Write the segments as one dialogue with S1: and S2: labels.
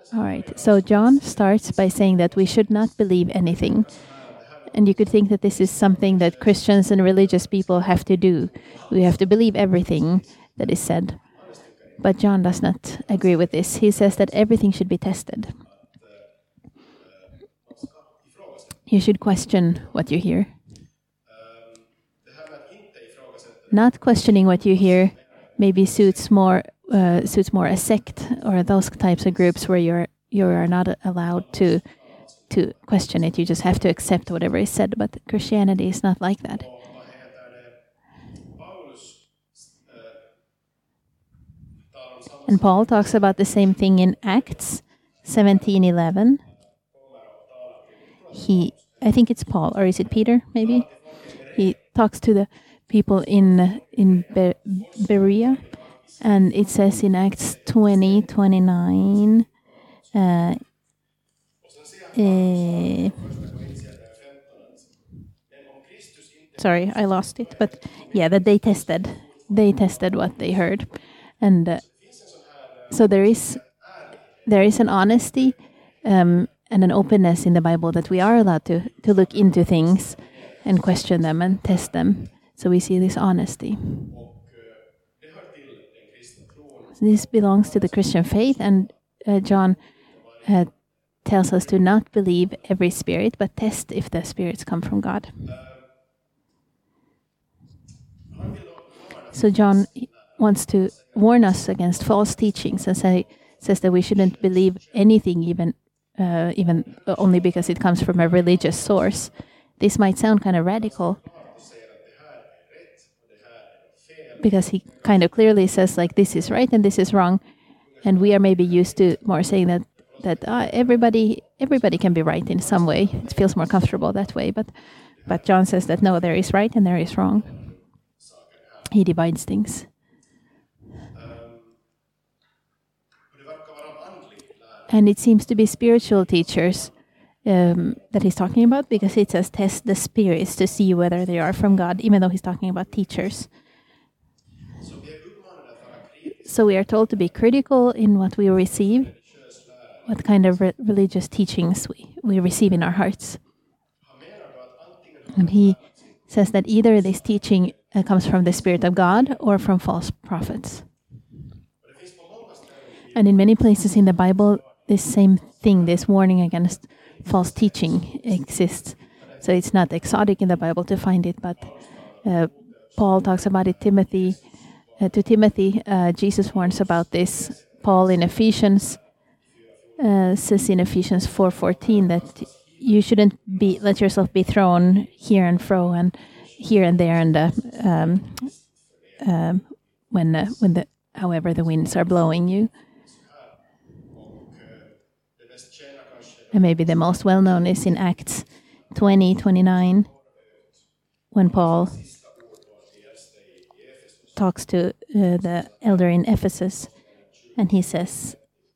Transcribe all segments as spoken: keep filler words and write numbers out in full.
S1: All right. So John starts by saying that we should not believe anything. And you could think that this is something that Christians and religious people have to do. We have to believe everything that is said. But John does not agree with this. He says that everything should be tested. You should question what you hear. Not questioning what you hear maybe suits more uh, suits more a sect or those types of groups where you're you are not allowed to to question it. You just have to accept whatever is said. But Christianity is not like that. And Paul talks about the same thing in Acts seventeen eleven. He, I think it's Paul, or is it Peter? Maybe he talks to the people in in Be- Berea, and it says in Acts twenty twenty-nine. Uh, uh, sorry, I lost it, but yeah, that they tested, they tested what they heard, and uh, so there is there is an honesty um, and an openness in the Bible that we are allowed to to look into things and question them and test them. So we see this honesty. This belongs to the Christian faith, and uh, John uh, tells us to not believe every spirit, but test if the spirits come from God. So John wants to warn us against false teachings and say, says that we shouldn't believe anything, even uh, even only because it comes from a religious source. This might sound kind of radical, because he kind of clearly says, like, this is right and this is wrong, and we are maybe used to more saying that that uh, everybody everybody can be right in some way. It feels more comfortable that way, but but John says that no, there is right and there is wrong. He divides things. And it seems to be spiritual teachers um, that he's talking about, because it says test the spirits to see whether they are from God, even though he's talking about teachers. So we are told to be critical in what we receive, what kind of re- religious teachings we, we receive in our hearts. And he says that either this teaching uh, comes from the Spirit of God or from false prophets. And in many places in the Bible, this same thing, this warning against false teaching exists. So it's not exotic in the Bible to find it, but uh, Paul talks about it. Timothy, uh, to Timothy, uh, Jesus warns about this. Paul in Ephesians uh, says in Ephesians four fourteen that you shouldn't be let yourself be thrown here and fro and here and there, and uh, um, um, when uh, when the however the winds are blowing you. And maybe the most well-known is in Acts twenty twenty-nine, when Paul talks to uh, the elder in Ephesus, and he says,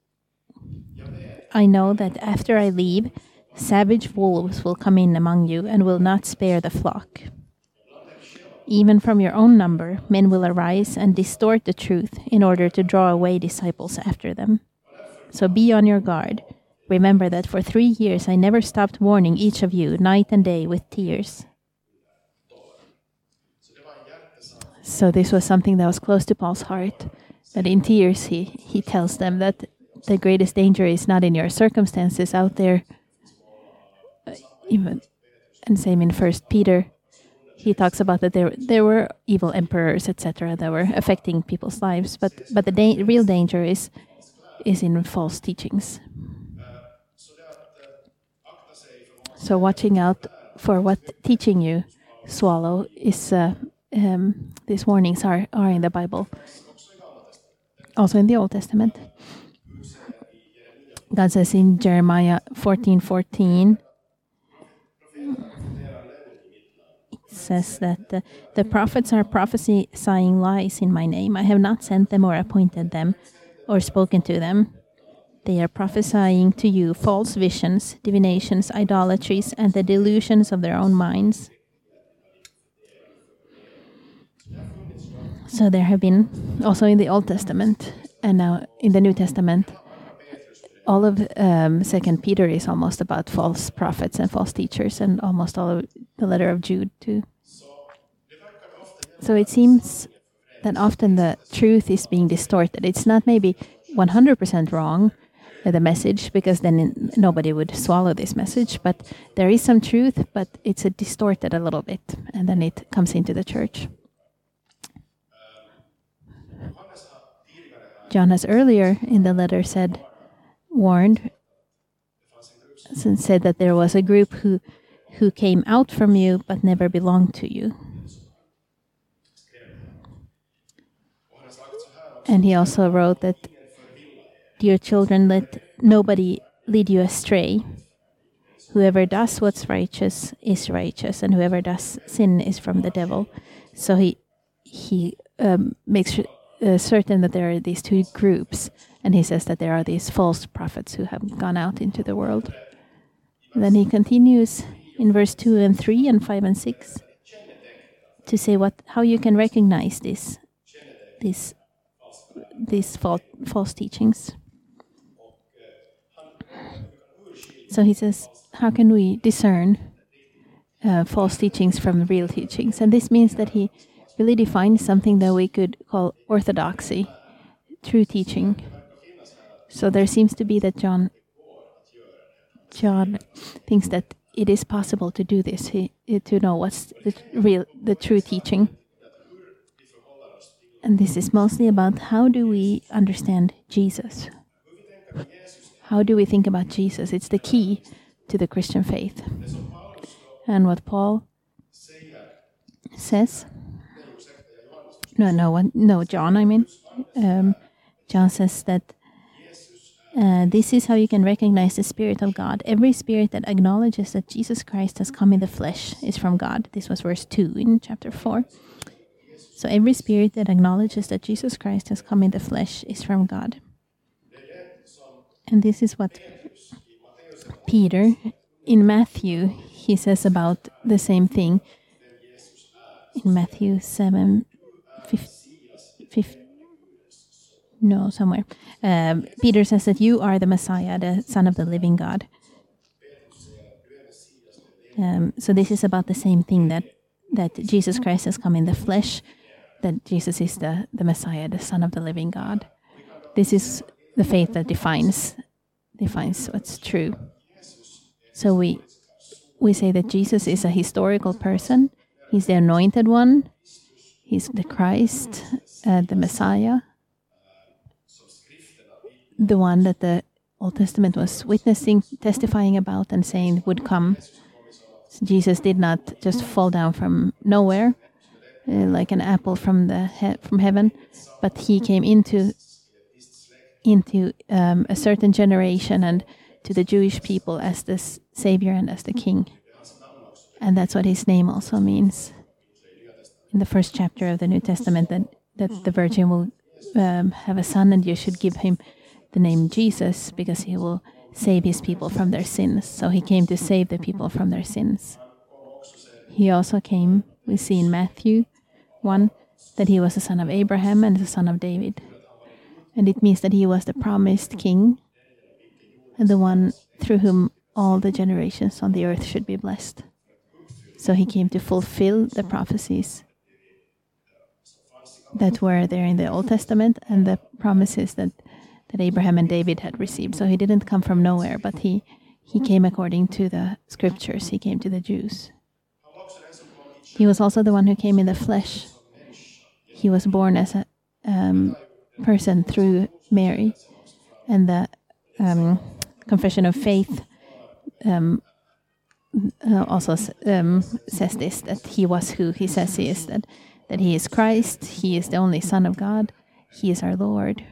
S1: I know that after I leave, savage wolves will come in among you and will not spare the flock. Even from your own number, men will arise and distort the truth in order to draw away disciples after them. So be on your guard. Remember that for three years I never stopped warning each of you night and day with tears. So this was something that was close to Paul's heart. That in tears he, he tells them that the greatest danger is not in your circumstances out there. Uh, even, and same in First Peter. He talks about that there there were evil emperors, et cetera, that were affecting people's lives. But but the da- real danger is is in false teachings. So watching out for what teaching you swallow is, uh, um, these warnings are, are in the Bible. Also in the Old Testament. God says in Jeremiah fourteen fourteen, it says that uh, the prophets are prophesying lies in my name. I have not sent them or appointed them or spoken to them. They are prophesying to you false visions, divinations, idolatries, and the delusions of their own minds. So there have been, also in the Old Testament, and now in the New Testament, all of um, Second Peter is almost about false prophets and false teachers, and almost all of the letter of Jude too. So it seems that often the truth is being distorted. It's not maybe one hundred percent wrong, uh, the message, because then in, nobody would swallow this message, but there is some truth, but it's a distorted a little bit, and then it comes into the church. John has earlier in the letter said, warned, and said that there was a group who, who came out from you but never belonged to you. And he also wrote that, dear children, let nobody lead you astray. Whoever does what's righteous is righteous, and whoever does sin is from the devil. So he he um, makes uh, certain that there are these two groups, and he says that there are these false prophets who have gone out into the world. And then he continues in verse two and three and five and six to say what how you can recognize this this these false, false teachings. So he says, how can we discern uh, false teachings from real teachings? And this means that he really defines something that we could call orthodoxy, true teaching. So there seems to be that John John thinks that it is possible to do this, he, to know what's the real, the true teaching. And this is mostly about how do we understand Jesus? How do we think about Jesus? It's the key to the Christian faith. And what Paul says, no, no, one, no, John, I mean, um, John says that uh, this is how you can recognize the Spirit of God. Every spirit that acknowledges that Jesus Christ has come in the flesh is from God. This was verse two in chapter four. So every spirit that acknowledges that Jesus Christ has come in the flesh is from God. And this is what Peter, in Matthew, he says about the same thing. In Matthew seven, fifty, no, somewhere. Um, Peter says that you are the Messiah, the Son of the living God. Um, so this is about the same thing, that, that Jesus Christ has come in the flesh, that Jesus is the, the Messiah, the Son of the living God. This is the faith that defines defines what's true. So we we say that Jesus is a historical person. He's the anointed one. He's the Christ, uh, the Messiah, the one that the Old Testament was witnessing, testifying about, and saying would come. So Jesus did not just fall down from nowhere, Uh, like an apple from the he- from heaven, but he came into into um, a certain generation and to the Jewish people as the s- Savior and as the King, and that's what his name also means. In the first chapter of the New Testament, that that the Virgin will um, have a son, and you should give him the name Jesus because he will save his people from their sins. So he came to save the people from their sins. He also came, we see in Matthew one, that he was the son of Abraham and the son of David. And it means that he was the promised king and the one through whom all the generations on the earth should be blessed. So he came to fulfill the prophecies that were there in the Old Testament and the promises that, that Abraham and David had received. So he didn't come from nowhere, but he, he came according to the scriptures. He came to the Jews. He was also the one who came in the flesh. He was born as a um, person through Mary. And the um, Confession of Faith um, uh, also um, says this, that he was who he says he is, that, that he is Christ, he is the only Son of God, he is our Lord.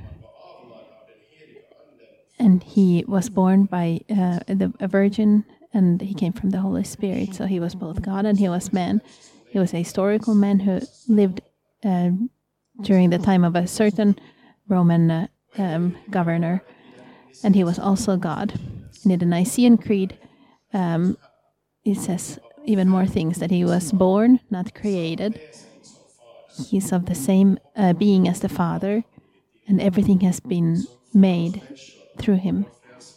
S1: And he was born by uh, the, a virgin, and he came from the Holy Spirit. So he was both God and he was man. He was a historical man who lived uh, during the time of a certain Roman uh, um, governor, and he was also God. And in the Nicene Creed, um, it says even more things, that he was born, not created. He's of the same uh, being as the Father, and everything has been made through him.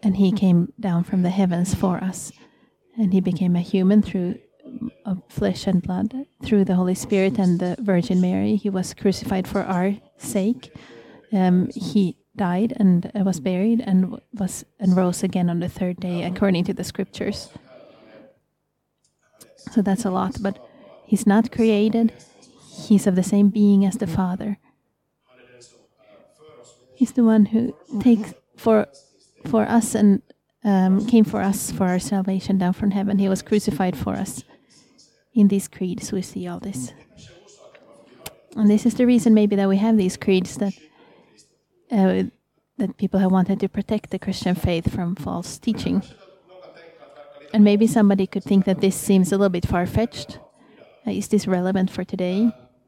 S1: and he came down from the heavens for us. And he became a human through of flesh and blood, through the Holy Spirit and the Virgin Mary. He was crucified for our sake. Um, he died and uh, was buried and was and rose again on the third day, according to the scriptures. So that's a lot, but he's not created. He's of the same being as the Father. He's the one who takes for for us and um, came for us for our salvation down from heaven. He was crucified for us. In these creeds, we see all this. And this is the reason maybe that we have these creeds, that uh, that people have wanted to protect the Christian faith from false teaching. And maybe somebody could think that this seems a little bit far-fetched. Uh, is this relevant for today?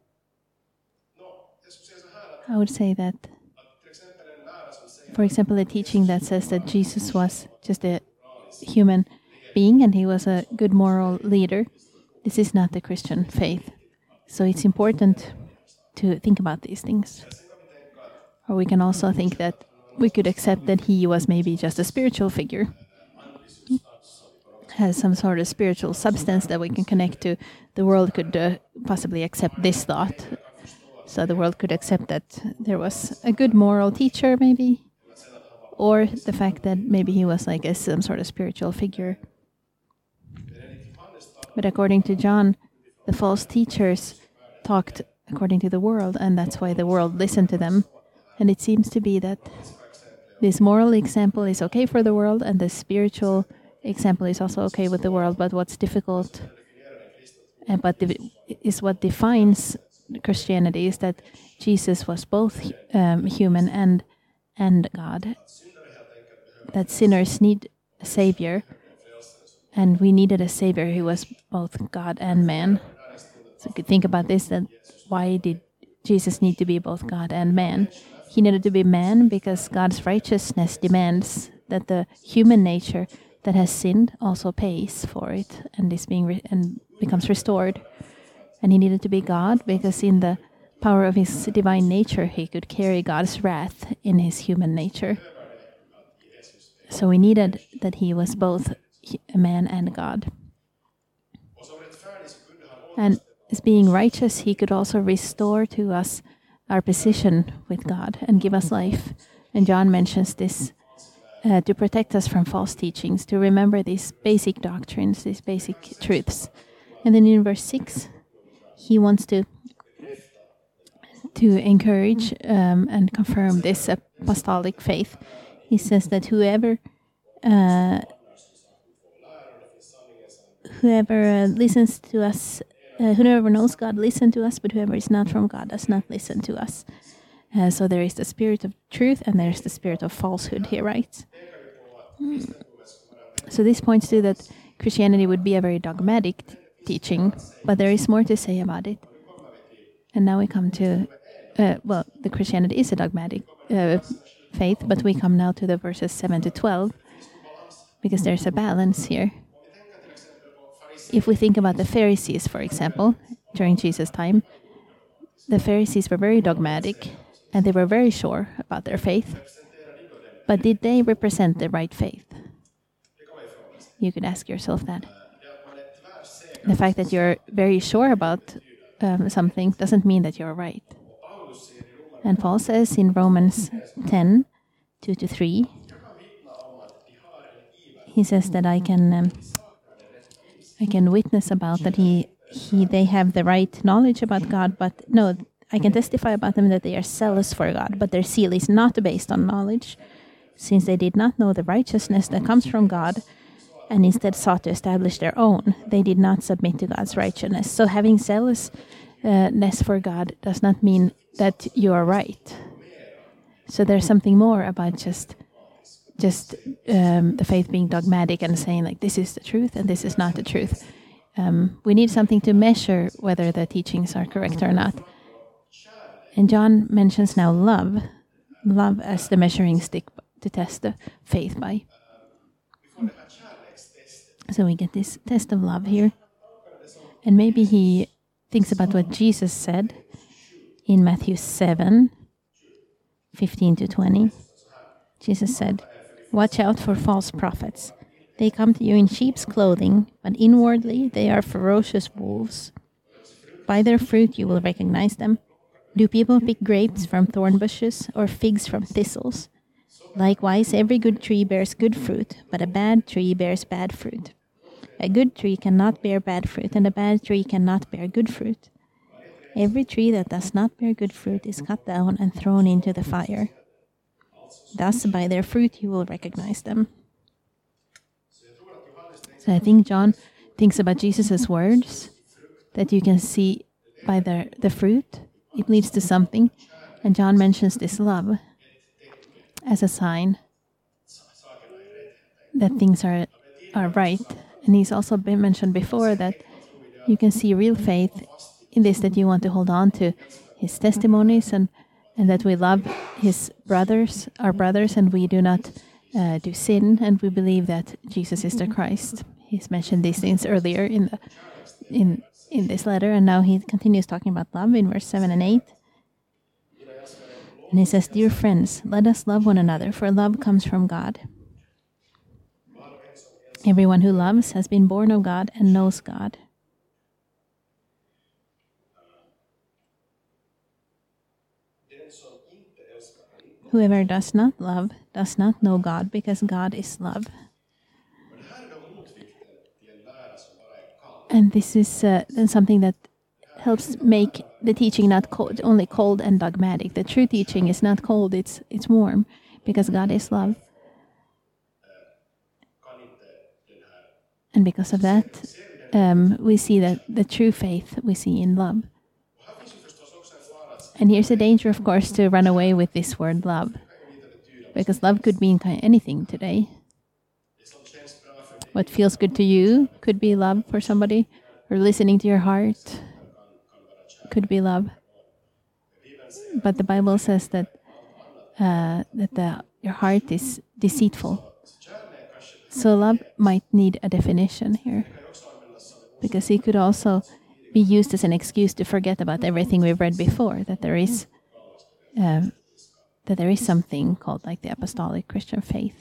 S1: I would say that, for example, the teaching that says that Jesus was just a human being and he was a good moral leader, this is not the Christian faith. So it's important to think about these things. Or we can also think that we could accept that he was maybe just a spiritual figure, has some sort of spiritual substance that we can connect to. The world could uh, possibly accept this thought. So the world could accept that there was a good moral teacher, maybe, or the fact that maybe he was like a, some sort of spiritual figure. But according to John, the false teachers talked according to the world, and that's why the world listened to them. And it seems to be that this moral example is okay for the world, and the spiritual example is also okay with the world. But what's difficult, and but is what defines Christianity is that Jesus was both um, human and and God. That sinners need a savior, and we needed a savior who was both God and man. So you could think about this: that why did Jesus need to be both God and man? He needed to be man because God's righteousness demands that the human nature that has sinned also pays for it and is being re- and becomes restored. And he needed to be God because in the power of his divine nature, he could carry God's wrath in his human nature. So we needed that he was both a man and God. And as being righteous, he could also restore to us our position with God and give us life. And John mentions this uh, to protect us from false teachings, to remember these basic doctrines, these basic truths. And then in verse six, he wants to to encourage um, and confirm this apostolic faith. He says that whoever uh, whoever uh, listens to us, uh, whoever knows God, listen to us, but whoever is not from God does not listen to us. Uh, so there is the spirit of truth and there is the spirit of falsehood, he writes. Mm. So this points to that Christianity would be a very dogmatic t- teaching, but there is more to say about it. And now we come to, uh, well, the Christianity is a dogmatic uh, faith, but we come now to the verses seven to twelve, because there's a balance here. If we think about the Pharisees, for example, during Jesus' time, the Pharisees were very dogmatic, and they were very sure about their faith. But did they represent the right faith? You could ask yourself that. The fact that you're very sure about um, something doesn't mean that you're right. And Paul says in Romans ten, two to three, he says that I can um, I can witness about that he he they have the right knowledge about God, but no, I can testify about them that they are zealous for God, but their zeal is not based on knowledge, since they did not know the righteousness that comes from God, and instead sought to establish their own. They did not submit to God's righteousness. So having zealousness for God does not mean that you are right. So there's something more about just just um, the faith being dogmatic and saying like this is the truth and this is not the truth. Um, we need something to measure whether the teachings are correct or not. And John mentions now love, love as the measuring stick to test the faith by. So we get this test of love here. And maybe he thinks about what Jesus said in Matthew seven, fifteen to twenty. Jesus said, Watch out for false prophets. They come to you in sheep's clothing, but inwardly they are ferocious wolves. By their fruit you will recognize them. Do people pick grapes from thorn bushes or figs from thistles? Likewise, every good tree bears good fruit, but a bad tree bears bad fruit. A good tree cannot bear bad fruit, and a bad tree cannot bear good fruit. Every tree that does not bear good fruit is cut down and thrown into the fire. Thus, by their fruit you will recognize them. So I think John thinks about Jesus' words, that you can see by the, the fruit, it leads to something. And John mentions this love as a sign that things are, are right. And he's also been mentioned before that you can see real faith in this, that you want to hold on to his testimonies and, and that we love his brothers, our brothers, and we do not uh, do sin, and we believe that Jesus is the Christ. He's mentioned these things earlier in the in in this letter, and now he continues talking about love in verse seven and eight. And he says, "Dear friends, let us love one another, for love comes from God. Everyone who loves has been born of God and knows God." Whoever does not love does not know God, because God is love. And this is uh, something that helps make the teaching not cold, only cold and dogmatic. The true teaching is not cold, it's it's warm, because God is love. And because of that, um, we see that the true faith we see in love. And here's a danger, of course, to run away with this word love, because love could mean kind of anything today. What feels good to you could be love for somebody, or listening to your heart could be love. But the Bible says that uh, that the, your heart is deceitful. So love might need a definition here, because it could also be used as an excuse to forget about everything we've read before, that there is um, that there is something called like the apostolic Christian faith.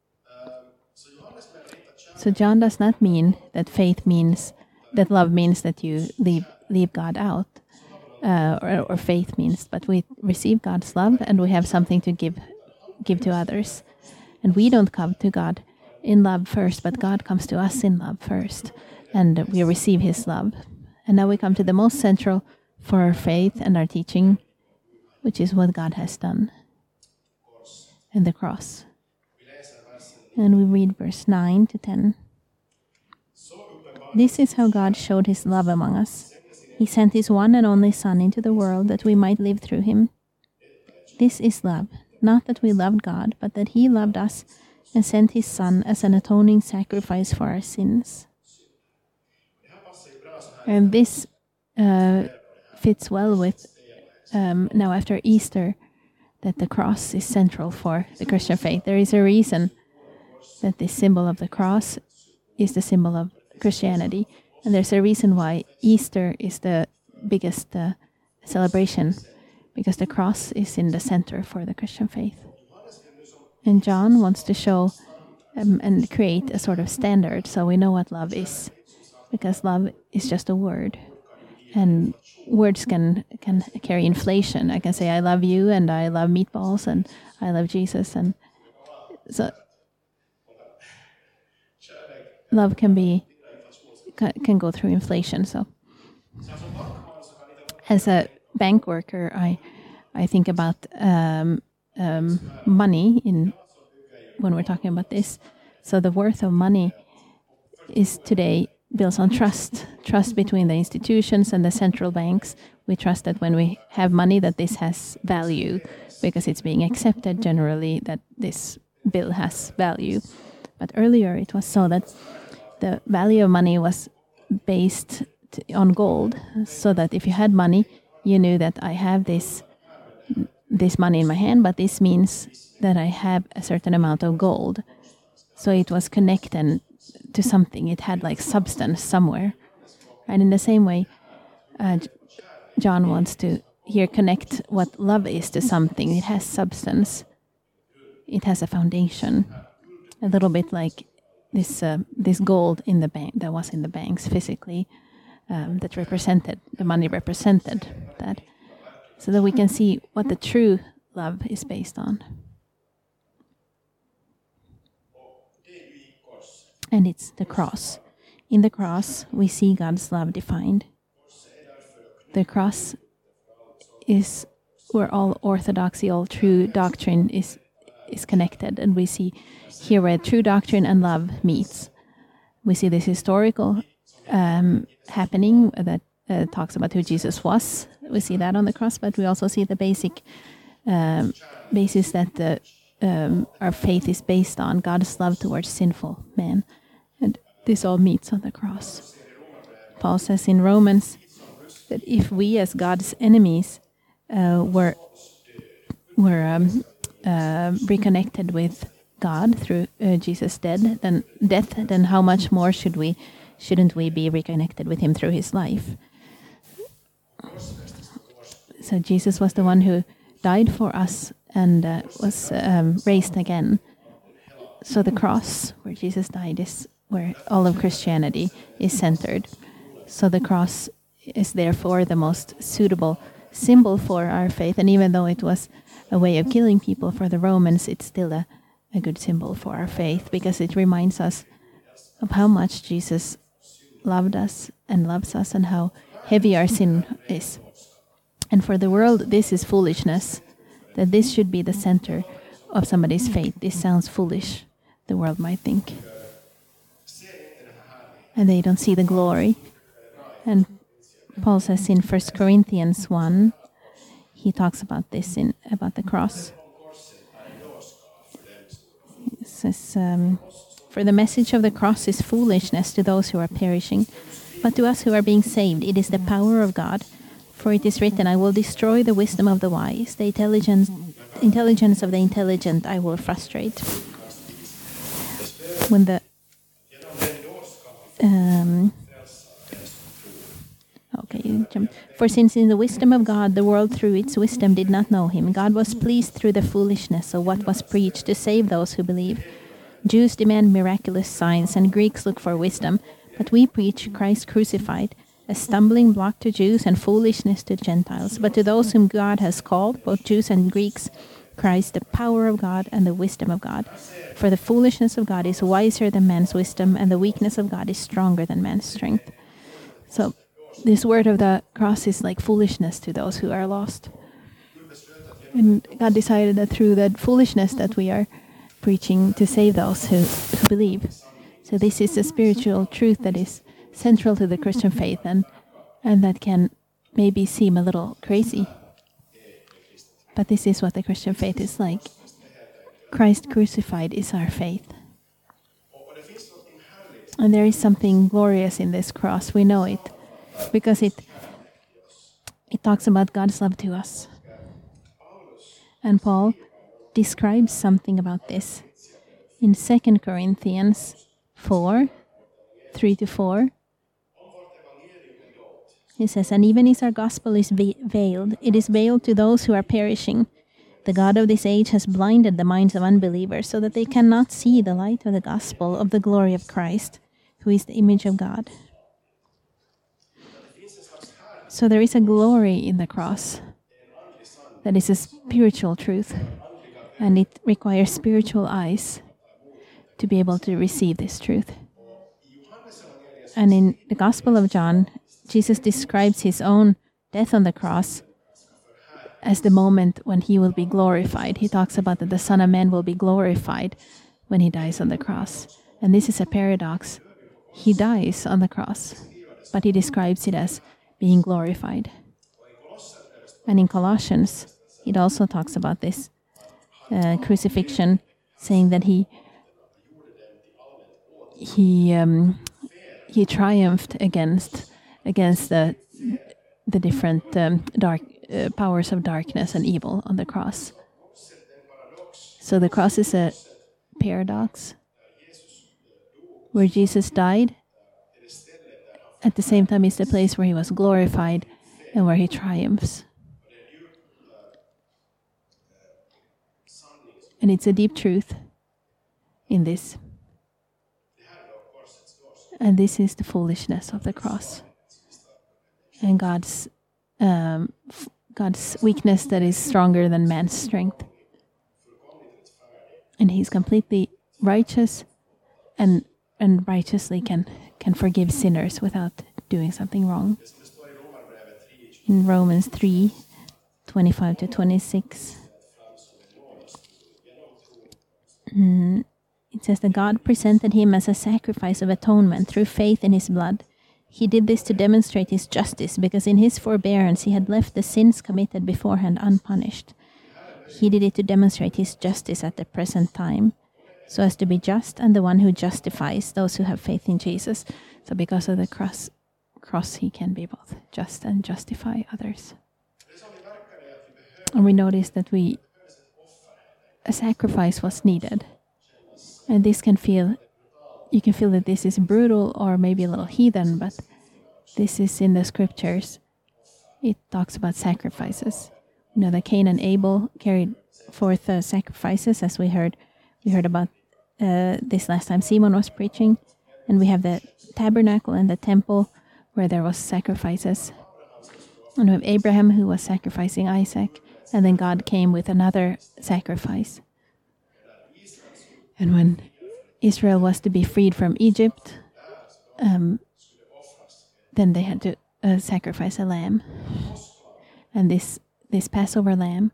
S1: So John does not mean that faith means, that love means that you leave leave God out, uh, or, or faith means, but we receive God's love and we have something to give give to others. And we don't come to God in love first, but God comes to us in love first, and we receive his love. And now we come to the most central for our faith and our teaching, which is what God has done, and the cross. And we read verse nine to ten. "This is how God showed his love among us. He sent his one and only Son into the world that we might live through him. This is love, not that we loved God, but that he loved us and sent his Son as an atoning sacrifice for our sins." And this uh, fits well with um, now after Easter, that the cross is central for the Christian faith. There is a reason that this symbol of the cross is the symbol of Christianity. And there's a reason why Easter is the biggest uh, celebration, because the cross is in the center for the Christian faith. And John wants to show um, and create a sort of standard so we know what love is, because love is just a word. And words can can carry inflation. I can say I love you and I love meatballs and I love Jesus, and so love can be can go through inflation. So as a bank worker, I I think about um, um, money in when we're talking about this. So the worth of money is today built on trust, trust between the institutions and the central banks. We trust that when we have money, that this has value, because it's being accepted generally that this bill has value. But earlier it was so that the value of money was based t- on gold, so that if you had money, you knew that I have this this money in my hand, but this means that I have a certain amount of gold. So it was connected to something. It had like substance somewhere. And in the same way, uh, John wants to here connect what love is to something. It has substance. It has a foundation. a little bit like this uh, this gold in the bank that was in the banks physically, um, that represented the money represented that, so that we can see what the true love is based on. And it's the cross. In the cross, we see God's love defined. The cross is where all orthodoxy, all true doctrine is is connected, and we see here where true doctrine and love meets. We see this historical um, happening that uh, talks about who Jesus was. We see that on the cross, but we also see the basic um, basis that the, um, our faith is based on, God's love towards sinful man. And this all meets on the cross. Paul says in Romans that if we as God's enemies uh, were, were um, uh, reconnected with God through uh, Jesus' dead, then death, then how much more should we, shouldn't we be reconnected with him through his life? So Jesus was the one who died for us and uh, was um, raised again. So the cross where Jesus died is where all of Christianity is centered. So the cross is therefore the most suitable symbol for our faith. And even though it was a way of killing people for the Romans, it's still a, a good symbol for our faith, because it reminds us of how much Jesus loved us and loves us and how heavy our sin is. And for the world, this is foolishness, that this should be the center of somebody's faith. This sounds foolish, the world might think. And they don't see the glory. And Paul says in First Corinthians one, he talks about this, in about the cross. He says, um, for the message of the cross is foolishness to those who are perishing, but to us who are being saved, it is the power of God. For it is written, I will destroy the wisdom of the wise, the intelligence, intelligence of the intelligent I will frustrate. When the um, okay, you jump. For since in the wisdom of God, the world through its wisdom did not know him, God was pleased through the foolishness of what was preached to save those who believe. Jews demand miraculous signs, and Greeks look for wisdom, but we preach Christ crucified, a stumbling block to Jews and foolishness to Gentiles. But to those whom God has called, both Jews and Greeks, Christ, the power of God and the wisdom of God. For the foolishness of God is wiser than man's wisdom, and the weakness of God is stronger than man's strength. So this word of the cross is like foolishness to those who are lost. And God decided that through that foolishness that we are preaching to save those who, who believe. So this is a spiritual truth that is central to the Christian faith, and and that can maybe seem a little crazy. But this is what the Christian faith is like. Christ crucified is our faith. And there is something glorious in this cross. We know it because it it talks about God's love to us. And Paul describes something about this in Second Corinthians four, three to four. He says, and even as our gospel is ve- veiled, it is veiled to those who are perishing. The God of this age has blinded the minds of unbelievers so that they cannot see the light of the gospel of the glory of Christ, who is the image of God. So there is a glory in the cross that is a spiritual truth, and it requires spiritual eyes to be able to receive this truth. And in the Gospel of John, Jesus describes his own death on the cross as the moment when he will be glorified. He talks about that the Son of Man will be glorified when he dies on the cross. And this is a paradox. He dies on the cross, but he describes it as being glorified. And in Colossians, it also talks about this uh, crucifixion, saying that he he um, he triumphed against against the the different um, dark uh, powers of darkness and evil on the cross. So the cross is a paradox where Jesus died. At the same time, it's the place where he was glorified and where he triumphs. And it's a deep truth. in this. And this is the foolishness of the cross. And God's um, f- God's weakness that is stronger than man's strength. And He's completely righteous and and righteously can, can forgive sinners without doing something wrong. In Romans three, twenty-five to twenty-six, mm, it says that God presented Him as a sacrifice of atonement through faith in His blood. He did this to demonstrate His justice, because in His forbearance He had left the sins committed beforehand unpunished. He did it to demonstrate His justice at the present time, so as to be just and the one who justifies those who have faith in Jesus. So because of the cross, cross He can be both just and justify others. And we notice that we a sacrifice was needed. And this can feel, you can feel that this is brutal or maybe a little heathen, but this is in the scriptures. It talks about sacrifices. You know, that Cain and Abel carried forth uh, sacrifices, as we heard. We heard about uh, this last time Simon was preaching. And we have the tabernacle and the temple where there was sacrifices. And we have Abraham who was sacrificing Isaac. And then God came with another sacrifice. And when Israel was to be freed from Egypt, um, then they had to uh, sacrifice a lamb. And this this Passover lamb,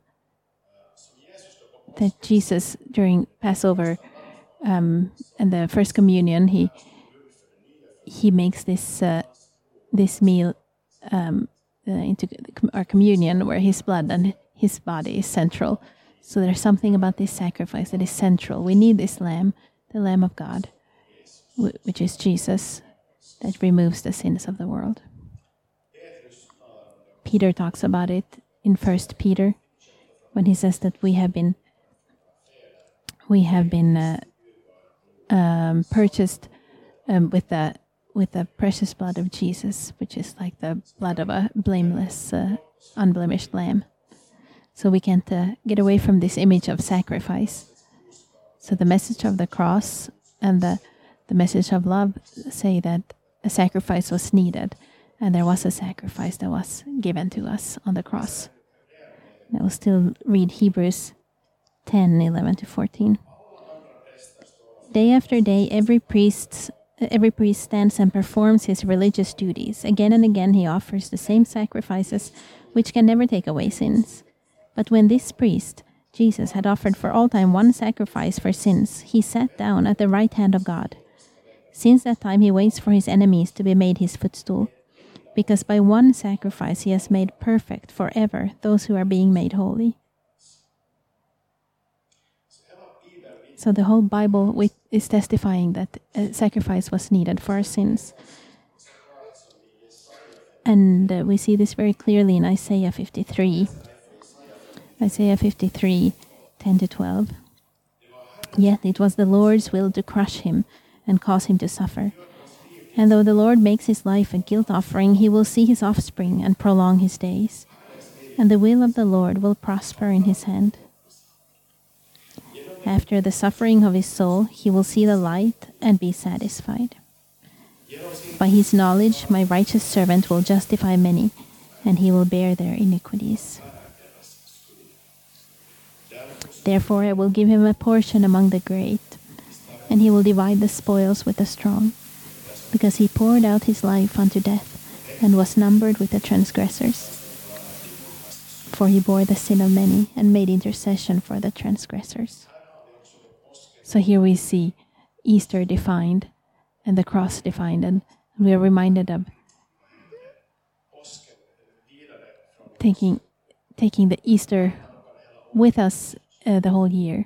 S1: that Jesus, during Passover um, and the First Communion, he he makes this uh, this meal um, uh, into our communion, where His blood and His body is central. So there's something about this sacrifice that is central. We need this lamb, the Lamb of God, which is Jesus, that removes the sins of the world. Peter talks about it in First Peter, when he says that we have been we have been uh, um, purchased um, with the with the precious blood of Jesus, which is like the blood of a blameless, uh, unblemished lamb. So we can't uh, get away from this image of sacrifice. So the message of the cross and the, the message of love say that a sacrifice was needed, and there was a sacrifice that was given to us on the cross. And I will still read Hebrews ten, eleven to fourteen. Day after day, every priest, every priest stands and performs his religious duties. Again and again he offers the same sacrifices, which can never take away sins. But when this priest, Jesus, had offered for all time one sacrifice for sins, he sat down at the right hand of God. Since that time he waits for his enemies to be made his footstool, because by one sacrifice he has made perfect forever those who are being made holy. So the whole Bible is testifying that a sacrifice was needed for our sins. And uh, we see this very clearly in Isaiah fifty-three. Isaiah fifty-three, ten to twelve. Yet it was the Lord's will to crush him and cause him to suffer. And though the Lord makes his life a guilt offering, he will see his offspring and prolong his days. And the will of the Lord will prosper in his hand. After the suffering of his soul, he will see the light and be satisfied. By his knowledge, my righteous servant will justify many, and he will bear their iniquities. Therefore I will give him a portion among the great, and he will divide the spoils with the strong, because he poured out his life unto death, and was numbered with the transgressors. For he bore the sin of many, and made intercession for the transgressors. So here we see Easter defined, and the cross defined, and we are reminded of taking, taking the Easter with us Uh, the whole year.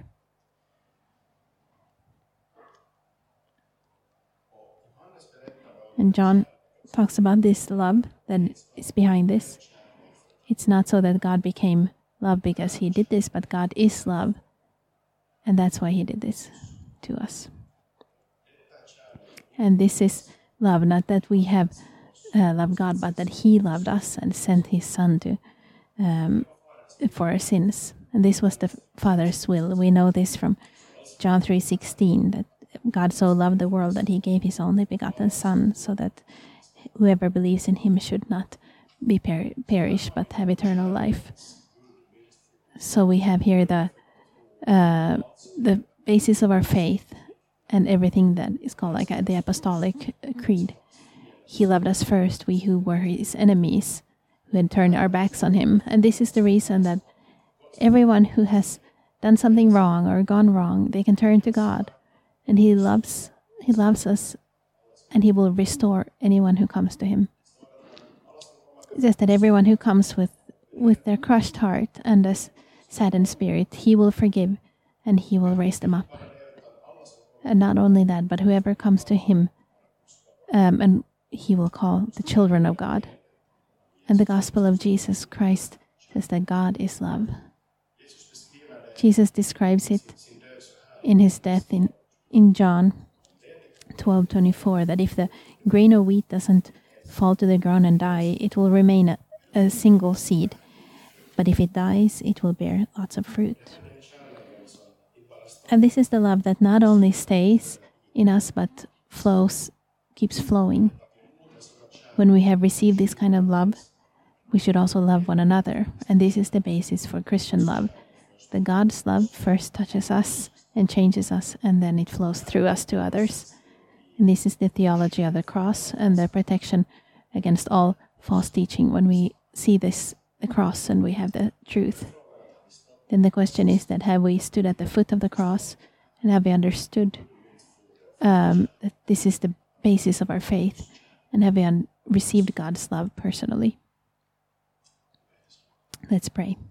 S1: And John talks about this love that is behind this. It's not so that God became love because he did this, but God is love. And that's why he did this to us. And this is love, not that we have uh, loved God, but that he loved us and sent his son to um, for our sins. And this was the Father's will. We know this from John three sixteen, that God so loved the world that he gave his only begotten Son, so that whoever believes in him should not be per- perish but have eternal life. So we have here the uh, the basis of our faith and everything that is called like uh, the Apostolic Creed. He loved us first, we who were his enemies, who had turned our backs on him. And this is the reason that everyone who has done something wrong or gone wrong, they can turn to God. And he loves he loves us, and he will restore anyone who comes to him. It says that everyone who comes with, with their crushed heart and a saddened spirit, he will forgive and he will raise them up. And not only that, but whoever comes to him, um, and he will call the children of God. And the gospel of Jesus Christ says that God is love. Jesus describes it in his death in, in John twelve twenty-four, that if the grain of wheat doesn't fall to the ground and die, it will remain a, a single seed. But if it dies, it will bear lots of fruit. And this is the love that not only stays in us, but flows, keeps flowing. When we have received this kind of love, we should also love one another. And this is the basis for Christian love. That God's love first touches us and changes us, and then it flows through us to others. And this is the theology of the cross and the protection against all false teaching. When we see this, the cross, and we have the truth, then the question is that have we stood at the foot of the cross, and have we understood um, that this is the basis of our faith, and have we un- received God's love personally? Let's pray.